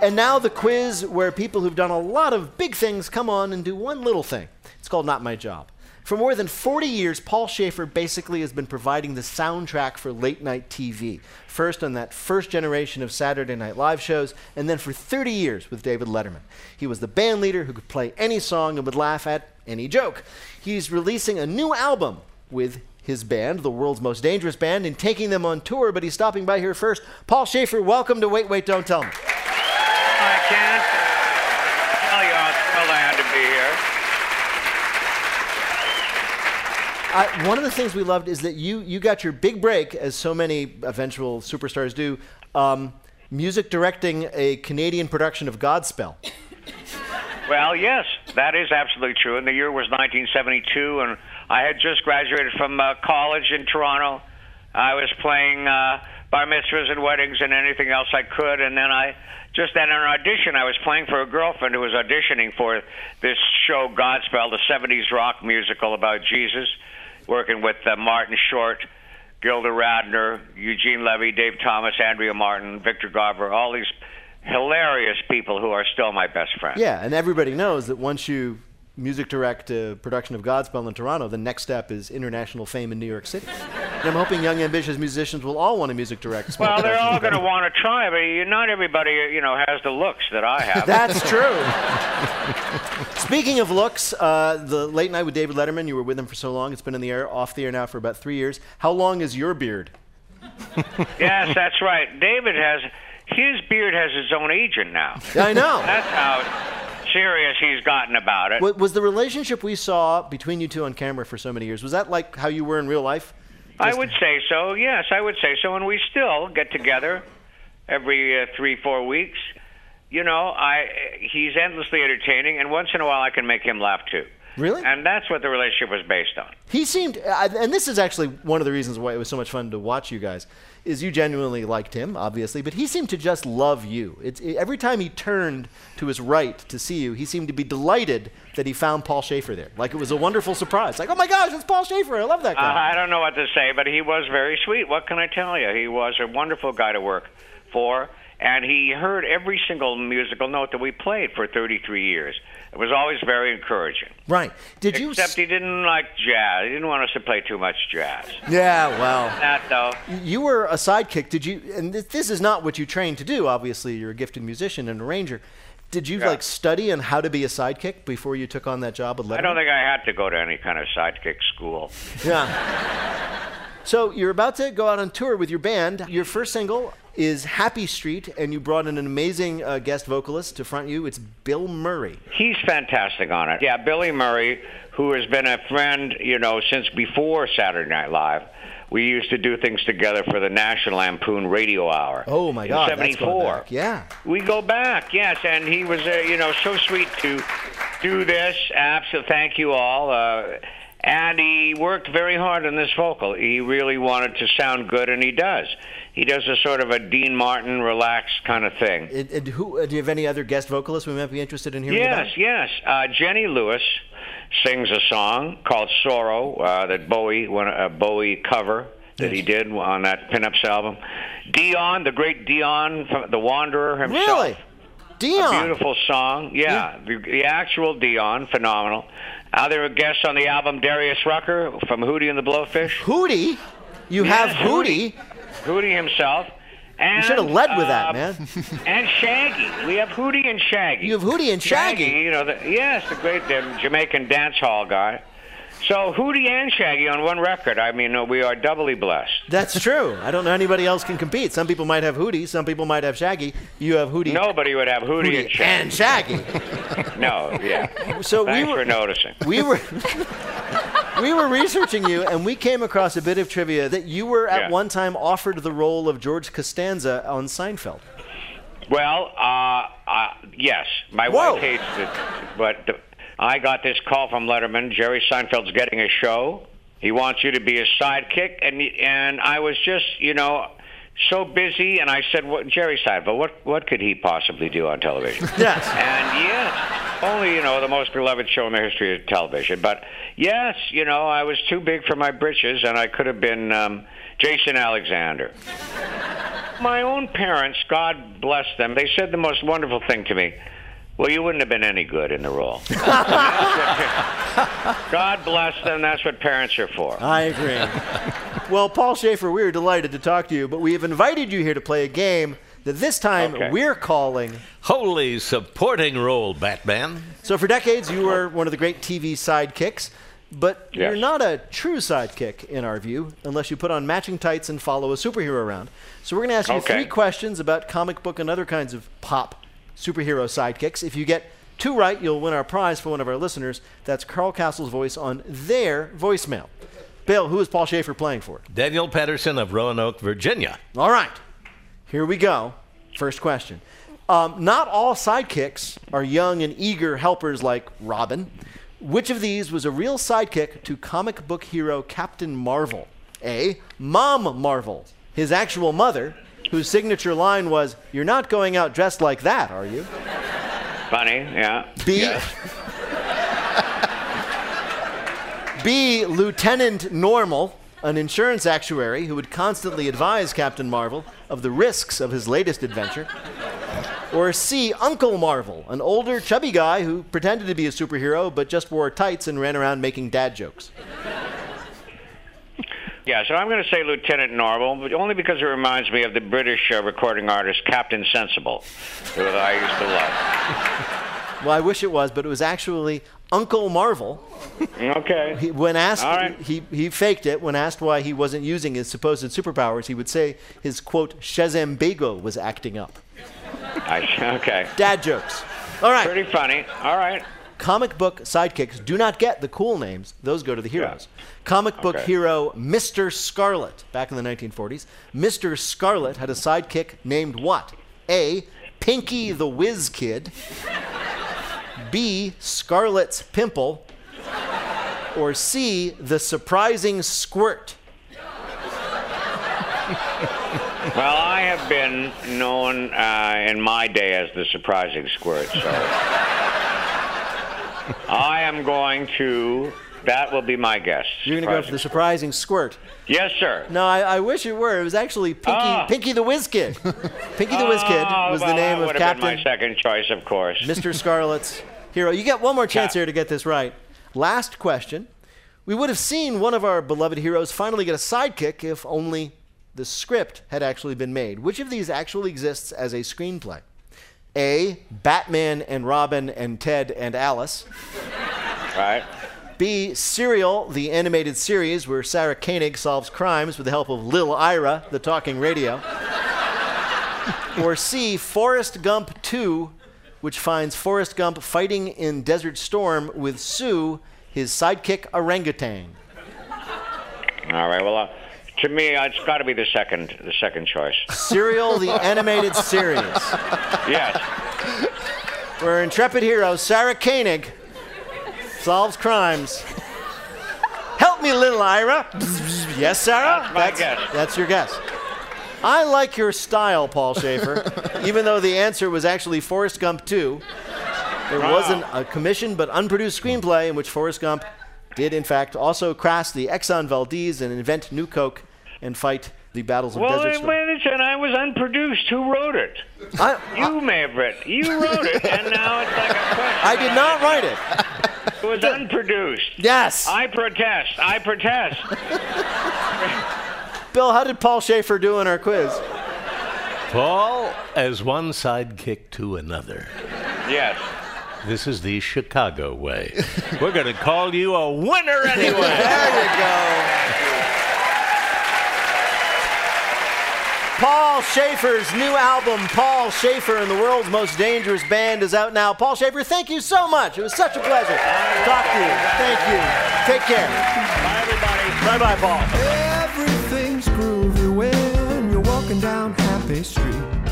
And now the quiz where people who've done a lot of big things come on and do one little thing. It's called Not My Job. For more than 40 years, Paul Shaffer basically has been providing the soundtrack for late-night TV. First on that first generation of Saturday Night Live shows, and then for 30 years with David Letterman. He was the band leader who could play any song and would laugh at any joke. He's releasing a new album with his band, the world's most dangerous band, and taking them on tour, but he's stopping by here first. Paul Shaffer, welcome to Wait, Wait, Don't Tell Me. I can't tell you how thrilled I am to be here. One of the things we loved is that you got your big break, as so many eventual superstars do, music directing a Canadian production of Godspell. Well, yes, that is absolutely true. And the year was 1972, and I had just graduated from college in Toronto. I was playing bar mitzvahs and weddings and anything else I could, and then just at an audition, I was playing for a girlfriend who was auditioning for this show, Godspell, the 70s rock musical about Jesus, working with Martin Short, Gilda Radner, Eugene Levy, Dave Thomas, Andrea Martin, Victor Garber, all these hilarious people who are still my best friends. Yeah, and everybody knows that once you music direct a production of Godspell in Toronto, the next step is international fame in New York City. And I'm hoping young, ambitious musicians will all want to music direct. Well, they're all going to want to try, but not everybody, has the looks that I have. That's true. Speaking of looks, the Late Night with David Letterman, you were with him for so long. It's been in the air, off the air now for about 3 years. How long is your beard? Yes, that's right. His beard has its own agent now. I know. That's how serious he's gotten about it. Was the relationship we saw between you two on camera for so many years, was that like how you were in real life? I would say so, yes, I would say so. And we still get together every 3-4 weeks. He's endlessly entertaining, and once in a while I can make him laugh too. Really? And that's what the relationship was based on. He seemed, and this is actually one of the reasons why it was so much fun to watch you guys, is you genuinely liked him, obviously, but he seemed to just love you. Every time he turned to his right to see you, he seemed to be delighted that he found Paul Shaffer there. Like it was a wonderful surprise. Like, oh my gosh, it's Paul Shaffer. I love that guy. I don't know what to say, but he was very sweet. What can I tell you? He was a wonderful guy to work for, and he heard every single musical note that we played for 33 years. It was always very encouraging. Right. Except he didn't like jazz. He didn't want us to play too much jazz. Yeah, well. That, though. You were a sidekick. Did you, and this is not what you trained to do, obviously. You're a gifted musician and arranger. Did you, study on how to be a sidekick before you took on that job with Letterman? I don't think I had to go to any kind of sidekick school. Yeah. So you're about to go out on tour with your band. Your first single is Happy Street, and you brought in an amazing guest vocalist to front you. It's Bill Murray. He's fantastic on it. Yeah, Billy Murray, who has been a friend, since before Saturday Night Live. We used to do things together for the National Lampoon Radio Hour. Oh, my God. In 74. That's going back. Yeah. We go back, yes, and he was, so sweet to do this. Absolutely. Thank you all. And he worked very hard on this vocal. He really wanted to sound good, and he does. He does a sort of a Dean Martin, relaxed kind of thing. Do you have any other guest vocalists we might be interested in hearing about? Yes. Jenny Lewis sings a song called Sorrow, that Bowie cover that he did on that Pinups album. Dion, the great Dion, the Wanderer himself. Really? Dion? A beautiful song. Yeah. The actual Dion, phenomenal. Other guests on the album, Darius Rucker from Hootie and the Blowfish. Hootie? You have Hootie? Hootie himself. And, you should have led with that, man. And Shaggy. We have Hootie and Shaggy. You have Hootie and Shaggy? The great Jamaican dance hall guy. So Hootie and Shaggy on one record. I mean, we are doubly blessed. That's true. I don't know anybody else can compete. Some people might have Hootie. Some people might have Shaggy. You have Hootie. Nobody would have Hootie and Shaggy. No, yeah. So Thanks for noticing. We were researching you, and we came across a bit of trivia that you were at one time offered the role of George Costanza on Seinfeld. Well, yes. My wife hates it, but I got this call from Letterman. Jerry Seinfeld's getting a show. He wants you to be his sidekick, and I was just, so busy, and I said, Jerry Seinfeld, what could he possibly do on television? Yes. And yes, only, the most beloved show in the history of television. But yes, I was too big for my britches, and I could have been Jason Alexander. my own parents, God bless them, they said the most wonderful thing to me. Well, you wouldn't have been any good in the role. God bless them. That's what parents are for. I agree. Well, Paul Shaffer, we are delighted to talk to you, but we have invited you here to play a game that this time we're calling Holy Supporting Role, Batman. So for decades, you were one of the great TV sidekicks, but you're not a true sidekick in our view, unless you put on matching tights and follow a superhero around. So we're going to ask you 3 questions about comic book and other kinds of pop superhero sidekicks. If you get 2 right, you'll win our prize for one of our listeners. That's Carl Castle's voice on their voicemail. Bill, who is Paul Shaffer playing for? Daniel Patterson of Roanoke, Virginia. All right. Here we go. First question. Not all sidekicks are young and eager helpers like Robin. Which of these was a real sidekick to comic book hero Captain Marvel? A, Mom Marvel, his actual mother, whose signature line was, "You're not going out dressed like that, are you?" Funny, yeah. B, Lieutenant Normal, an insurance actuary who would constantly advise Captain Marvel of the risks of his latest adventure. Or C, Uncle Marvel, an older, chubby guy who pretended to be a superhero but just wore tights and ran around making dad jokes. Yeah, so I'm going to say Lieutenant Normal, but only because it reminds me of the British recording artist Captain Sensible, who I used to love. Well, I wish it was, but it was actually Uncle Marvel. Okay. When asked, he faked it. When asked why he wasn't using his supposed superpowers, he would say his, quote, Shazambago was acting up. Okay. Dad jokes. All right. Pretty funny. All right. Comic book sidekicks do not get the cool names. Those go to the heroes. Comic book hero Mr. Scarlet, back in the 1940s. Mr. Scarlet had a sidekick named what? A, Pinky the Whiz Kid. B, Scarlet's Pimple. Or C, the Surprising Squirt. Well, I have been known in my day as the Surprising Squirt, so I am going to, that will be my guess. You're going to go for the Surprising Squirt. Yes, sir. No, I wish it were. It was actually Pinky the Whiz Kid. Pinky the Whiz Kid was the name of Captain. Been my second choice, of course. Mr. Scarlet's hero. You get one more chance here to get this right. Last question. We would have seen one of our beloved heroes finally get a sidekick if only the script had actually been made. Which of these actually exists as a screenplay? A, Batman and Robin and Ted and Alice. Right. B, Serial, the animated series where Sarah Koenig solves crimes with the help of Lil Ira, the talking radio. Or C, Forrest Gump 2, which finds Forrest Gump fighting in Desert Storm with Sue, his sidekick orangutan. All right, well, to me, it's got to be the second choice. Serial, the animated series. Yes. Where intrepid hero Sarah Koenig solves crimes. Help me, little Ira. Yes, Sarah? That's my guess. That's your guess. I like your style, Paul Shaffer, even though the answer was actually Forrest Gump 2. There wasn't a commissioned but unproduced screenplay in which Forrest Gump did, in fact, also crash the Exxon Valdez and invent New Coke and fight the battles of Desert Storm. Well, wait, and I was unproduced. Who wrote it? You may have written. You wrote it, and now it's like a question. I did not write it. It was unproduced. Yes. I protest. I protest. Bill, how did Paul Shaffer do in our quiz? Paul, as one sidekick to another. Yes. This is the Chicago way. We're going to call you a winner anyway. There you go. Paul Shaffer's new album, Paul Shaffer and the World's Most Dangerous Band, is out now. Paul Shaffer, thank you so much. It was such a pleasure to talk to you. Thank you. Take care. Bye, everybody. Bye-bye, Paul. Everything's groovy when you're walking down Happy Street.